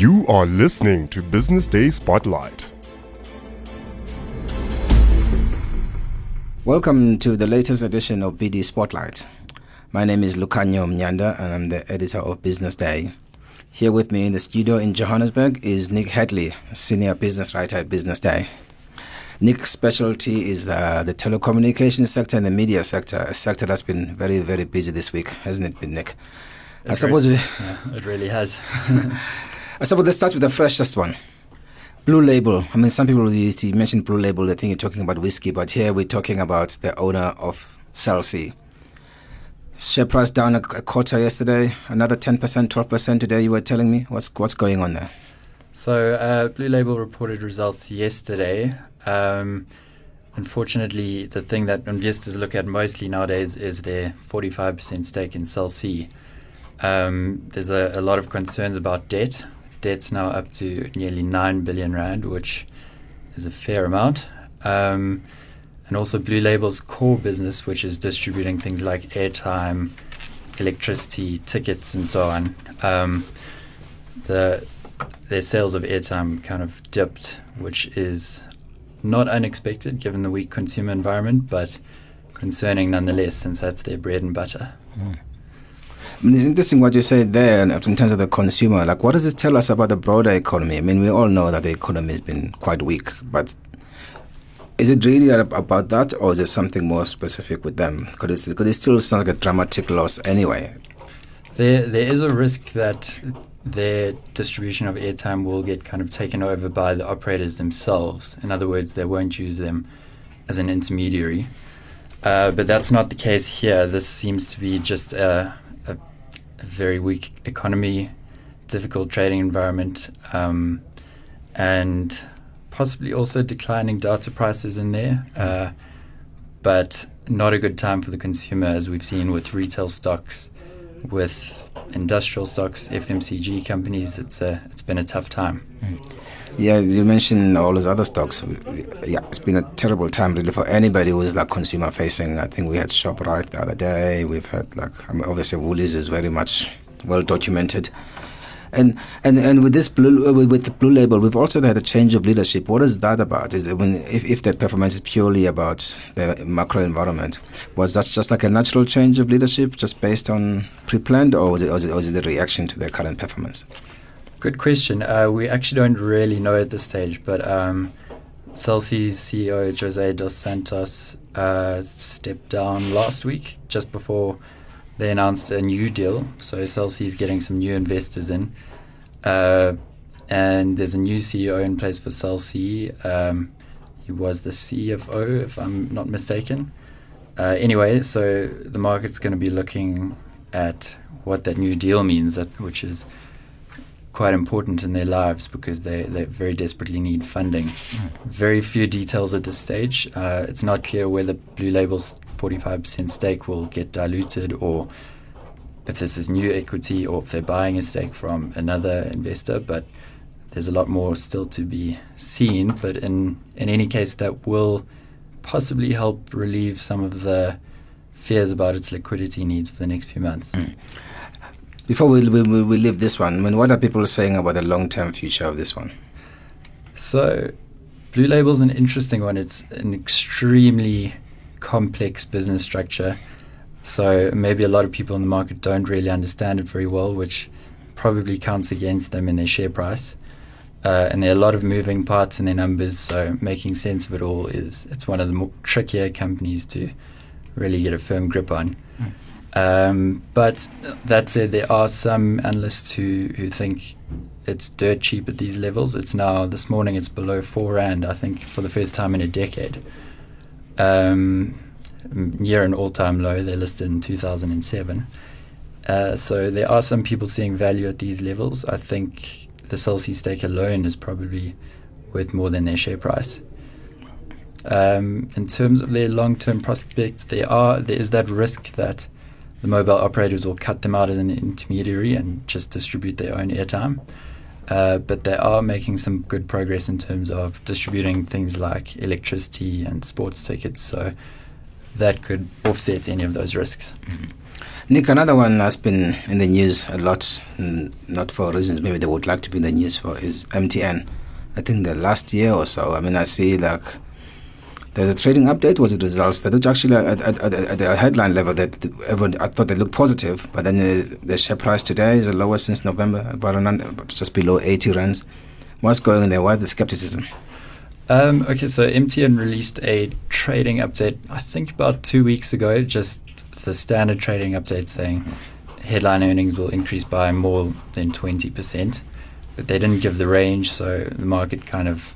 You are listening to Business Day Spotlight. Welcome to the latest edition of BD Spotlight. My name is Lucanio Mnyanda and I'm the editor of Business Day. Here with me in the studio in Johannesburg is Nick Hadley, senior business writer at Business Day. Nick's specialty is the telecommunications sector and the media sector, a sector that's been very, very busy this week, hasn't it been, Nick? It really has. I suppose let's start with the freshest one. Blue Label. I mean, some people, you mentioned Blue Label, they think you're talking about whiskey, but here we're talking about the owner of Cell C. Share price down a quarter yesterday, another 10%, 12% today, you were telling me. What's going on there? So Blue Label reported results yesterday. Unfortunately, the thing that investors look at mostly nowadays is their 45% stake in Cell C. There's a lot of concerns about debt. Debt's now up to nearly 9 billion rand, which is a fair amount. And also Blue Label's core business, which is distributing things like airtime, electricity, tickets, and so on. Their sales of airtime kind of dipped, which is not unexpected given the weak consumer environment, but concerning nonetheless, since that's their bread and butter. I mean, it's interesting what you say there in terms of the consumer. Like, what does it tell us about the broader economy? I mean, we all know that the economy has been quite weak, but is it really about that, or is it something more specific with them? Because it still sounds like a dramatic loss anyway. There is a risk that their distribution of airtime will get kind of taken over by the operators themselves. In other words, they won't use them as an intermediary. But that's not the case here. This seems to be just a very weak economy, difficult trading environment, and possibly also declining data prices in there, but not a good time for the consumer, as we've seen with retail stocks, with industrial stocks, FMCG companies. It's been a tough time. Yeah, you mentioned all those other stocks. Yeah, it's been a terrible time really for anybody who is like consumer facing. I think we had ShopRite the other day. We've had obviously Woolies is very much well documented. And with this with the Blue Label, we've also had a change of leadership. What is that about? Is it if the performance is purely about the macro environment, was that just like a natural change of leadership, just based on pre-planned, or was it a reaction to their current performance? Good question. We actually don't really know at this stage, but Cell C's CEO, Jose Dos Santos, stepped down last week, just before they announced a new deal. So Cell C is getting some new investors in. And there's a new CEO in place for Cell C. He was the CFO, if I'm not mistaken. Anyway, so the market's going to be looking at what that new deal means, which is quite important in their lives because they very desperately need funding. Very few details at this stage. It's not clear whether Blue Label's 45% stake will get diluted, or if this is new equity, or if they're buying a stake from another investor, but there's a lot more still to be seen. But in any case, that will possibly help relieve some of the fears about its liquidity needs for the next few months. Before we leave this one, I mean, what are people saying about the long-term future of this one? So, Blue Label's an interesting one. It's an extremely complex business structure. So maybe a lot of people in the market don't really understand it very well, which probably counts against them in their share price. And there are a lot of moving parts in their numbers, so making sense of it all it's one of the more trickier companies to really get a firm grip on. But that said, there are some analysts who think it's dirt cheap at these levels. It's now, this morning, it's below 4 Rand, I think, for the first time in a decade. Near an all-time low. They're listed in 2007. So there are some people seeing value at these levels. I think the Cell C stake alone is probably worth more than their share price. In terms of their long-term prospects, there is that risk that the mobile operators will cut them out as an intermediary and just distribute their own airtime. But they are making some good progress in terms of distributing things like electricity and sports tickets, so that could offset any of those risks. Nick, another one that's been in the news a lot, not for reasons maybe they would like to be in the news for, is MTN. I think the last year or so, I mean, I see like there's a trading update. Was it results that it's actually at a headline level that everyone, I thought they looked positive, but then the share price today is the lowest since November, about just below 80 rands. What's going on there? Why the skepticism? Okay, so MTN released a trading update, I think about 2 weeks ago, just the standard trading update saying headline earnings will increase by more than 20%, but they didn't give the range, so the market kind of,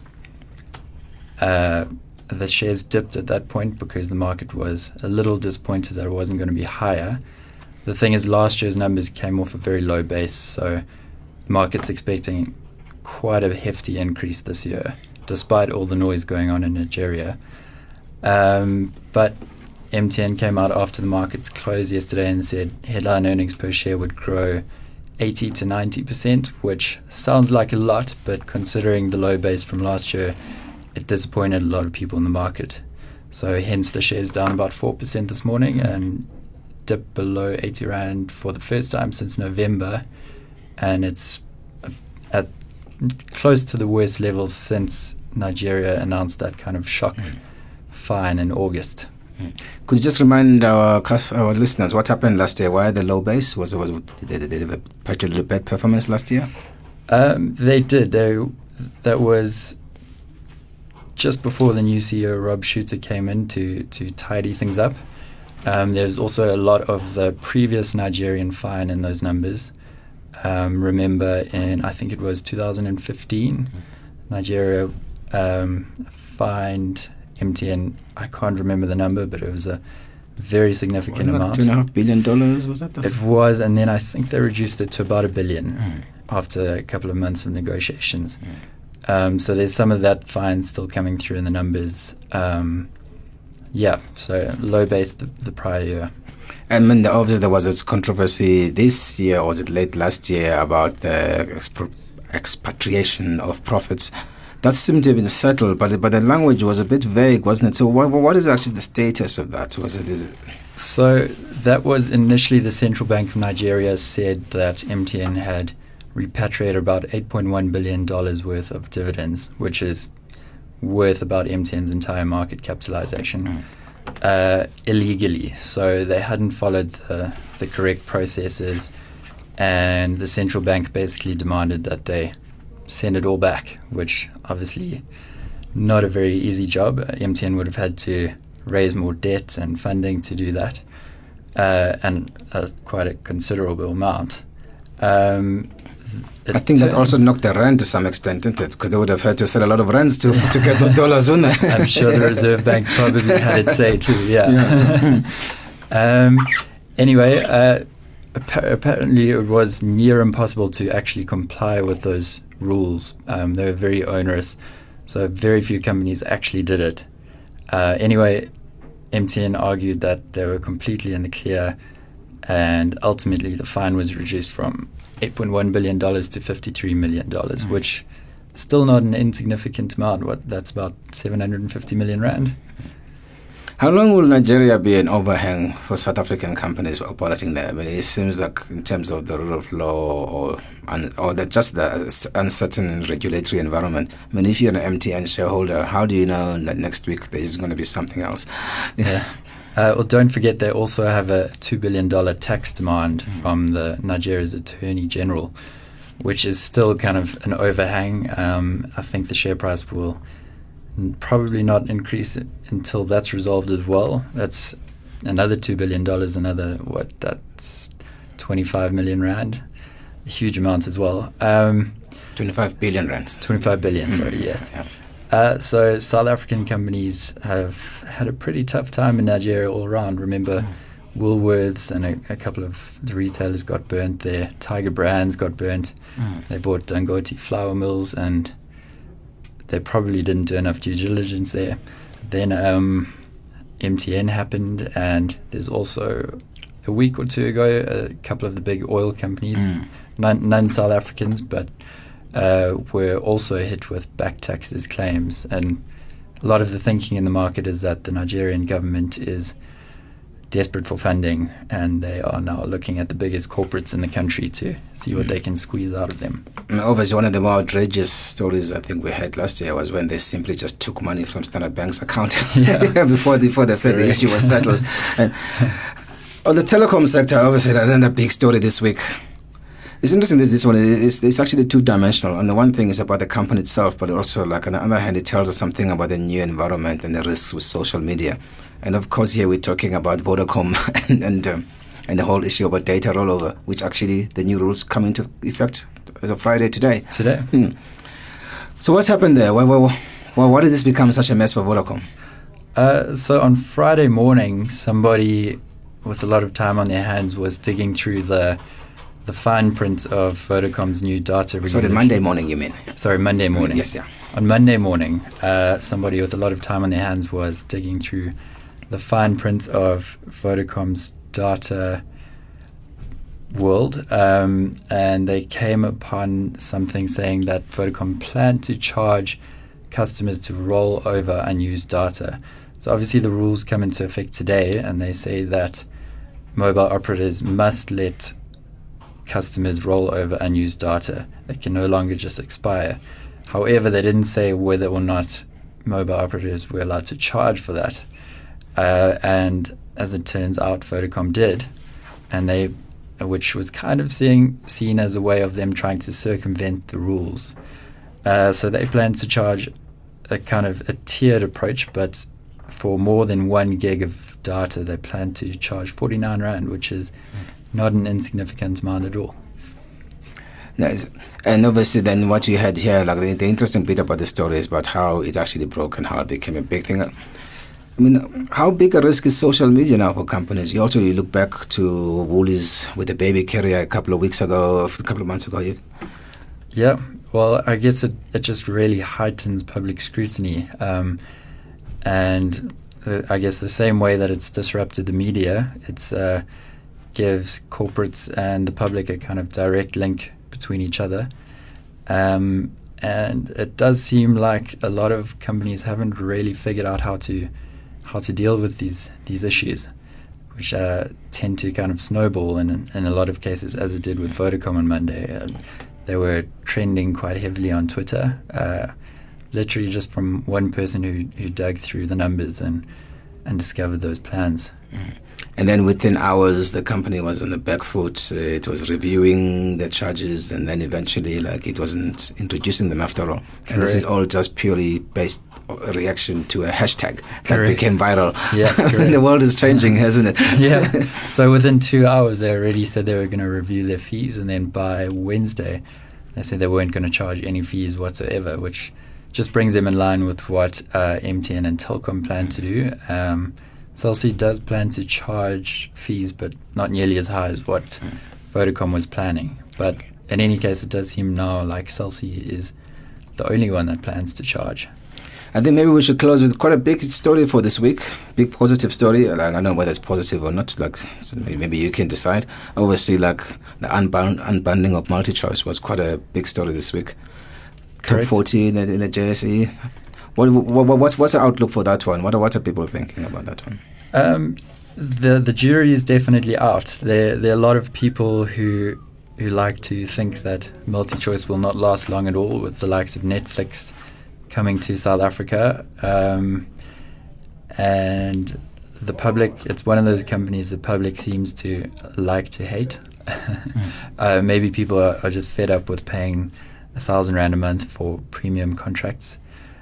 the shares dipped at that point because the market was a little disappointed that it wasn't going to be higher. The thing is, last year's numbers came off a very low base, so the market's expecting quite a hefty increase this year, despite all the noise going on in Nigeria. But MTN came out after the markets closed yesterday and said headline earnings per share would grow 80 to 90%, which sounds like a lot, but considering the low base from last year, it disappointed a lot of people in the market. So hence the shares down about 4% this morning and dipped below 80 Rand for the first time since November. And it's at close to the worst levels since Nigeria announced that kind of shock fine in August. Could you just remind our listeners what happened last year? Why the low base? Did they have a particularly bad performance last year? They did. That was just before the new CEO, Rob Shuter, came in to tidy things up. There's also a lot of the previous Nigerian fine in those numbers. Remember in, I think it was 2015, Nigeria fined MTN, I can't remember the number, but it was a very significant amount. $2.5 billion, was that? It was, and then I think they reduced it to about $1 billion after a couple of months of negotiations. So there's some of that fine still coming through in the numbers. So low base the prior year. And then obviously there was this controversy this year, or was it late last year, about the expatriation of profits. That seemed to have been settled, but the language was a bit vague, wasn't it? So what is actually the status of that? Is it? So that was initially the Central Bank of Nigeria said that MTN had repatriated about $8.1 billion worth of dividends, which is worth about MTN's entire market capitalization, illegally. So they hadn't followed the correct processes, and the central bank basically demanded that they send it all back, which obviously not a very easy job. MTN would have had to raise more debt and funding to do that, and quite a considerable amount. I think that also knocked the rand to some extent, didn't it? Because they would have had to sell a lot of rands to get those dollars, wouldn't they? I'm sure the Reserve Bank probably had its say too, Anyway, apparently it was near impossible to actually comply with those rules. They were very onerous, so very few companies actually did it. Anyway, MTN argued that they were completely in the clear, and ultimately the fine was reduced from $8.1 billion to $53 million, which is still not an insignificant amount. That's about 750 million Rand. How long will Nigeria be an overhang for South African companies operating there? I mean, it seems like in terms of the rule of law or just the uncertain regulatory environment. I mean, if you're an MTN shareholder, how do you know that next week there's going to be something else? Yeah. Well, don't forget they also have a $2 billion tax demand from the Nigeria's Attorney General, which is still kind of an overhang. I think the share price will probably not increase until that's resolved as well. That's another $2 billion, that's 25 million Rand, a huge amount as well. 25 billion Rands. 25 billion, sorry, yes. Yeah. So South African companies have had a pretty tough time in Nigeria all around. Remember, Woolworths and a couple of the retailers got burnt there. Tiger Brands got burnt. They bought Dangote flour mills, and they probably didn't do enough due diligence there. Then MTN happened, and there's also a week or two ago a couple of the big oil companies, none South Africans, but were also hit with back taxes claims. And a lot of the thinking in the market is that the Nigerian government is desperate for funding, and they are now looking at the biggest corporates in the country to see what they can squeeze out of them. And obviously, one of the more outrageous stories I think we had last year was when they simply just took money from Standard Bank's account before they said the issue was settled. And on the telecom sector, obviously, another big story this week. It's interesting. This one it's actually two-dimensional. And the one thing is about the company itself, but also, like, on the other hand, it tells us something about the new environment and the risks with social media. And of course, here we're talking about Vodacom and the whole issue about data rollover, which actually the new rules come into effect as of Friday today. So what's happened there? Why did this become such a mess for Vodacom? So on Friday morning, somebody with a lot of time on their hands was digging through the fine print of Vodacom's new data regulations. Sorry, Monday morning, you mean? Sorry, Monday morning. Yes, yeah. On Monday morning, somebody with a lot of time on their hands was digging through the fine print of Vodacom's data world, and they came upon something saying that Vodacom planned to charge customers to roll over unused data. So obviously the rules come into effect today, and they say that mobile operators must let customers roll over unused data. They can no longer just expire. However, they didn't say whether or not mobile operators were allowed to charge for that. And as it turns out, Vodacom did, and which was kind of seen as a way of them trying to circumvent the rules. So they plan to charge a kind of a tiered approach, but for more than 1 gig of data, they plan to charge 49 Rand, which is not an insignificant amount at all. Nice. And obviously then what you had here, like the interesting bit about the story is about how it actually broke and how it became a big thing. I mean, how big a risk is social media now for companies? You look back to Woolies with the baby carrier a couple of months ago. Yeah, well, I guess it just really heightens public scrutiny. And I guess the same way that it's disrupted the media, it's gives corporates and the public a kind of direct link between each other. And it does seem like a lot of companies haven't really figured out how to deal with these issues, which tend to kind of snowball in a lot of cases, as it did with Vodacom on Monday. They were trending quite heavily on Twitter, literally just from one person who dug through the numbers and discovered those plans. And then within hours, the company was on the back foot. It was reviewing the charges, and then eventually, it wasn't introducing them after all. Correct. And this is all just purely based reaction to a hashtag that became viral. Yeah, and the world is changing, hasn't it? Yeah. So within 2 hours, they already said they were going to review their fees, and then by Wednesday, they said they weren't going to charge any fees whatsoever, which just brings them in line with what MTN and Telkom plan to do. Cell C does plan to charge fees, but not nearly as high as what Vodacom was planning. But in any case, it does seem now like Cell C is the only one that plans to charge. I think maybe we should close with quite a big story for this week, big positive story. I don't know whether it's positive or not. So maybe you can decide. Obviously, the unbundling of MultiChoice was quite a big story this week. Correct. Top 40 in the JSE. What's the outlook for that one? What are people thinking about that one? The jury is definitely out. There are a lot of people who like to think that MultiChoice will not last long at all, with the likes of Netflix coming to South Africa. And the public, it's one of those companies the public seems to like to hate. Maybe people are just fed up with paying 1,000 Rand a month for premium contracts.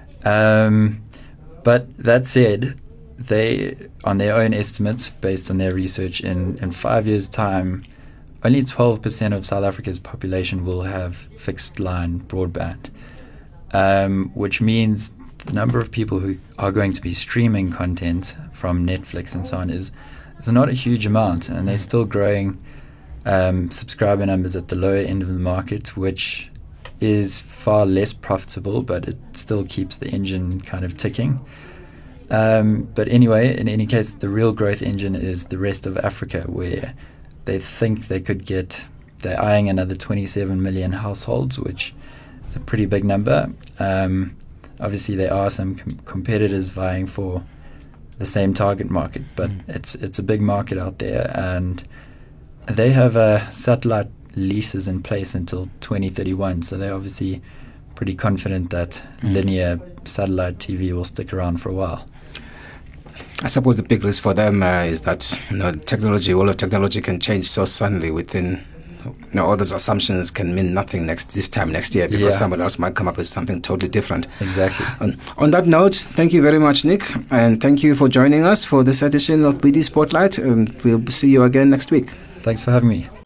But that said, they, on their own estimates, based on their research, in 5 years' time, only 12% of South Africa's population will have fixed line broadband, which means the number of people who are going to be streaming content from Netflix and so on is not a huge amount, and they're still growing subscriber numbers at the lower end of the market, which is far less profitable, but it still keeps the engine kind of ticking. But anyway, in any case, the real growth engine is the rest of Africa, where they think they're eyeing another 27 million households, which is a pretty big number. Obviously, there are some competitors vying for the same target market, but it's a big market out there, and they have satellite leases in place until 2031, so they're obviously pretty confident that linear satellite TV will stick around for a while. I suppose the big risk for them is that all of technology can change so suddenly within. All those assumptions can mean nothing this time next year, because somebody else might come up with something totally different. Exactly. On that note, thank you very much, Nick, and thank you for joining us for this edition of BD Spotlight. We'll see you again next week. Thanks for having me.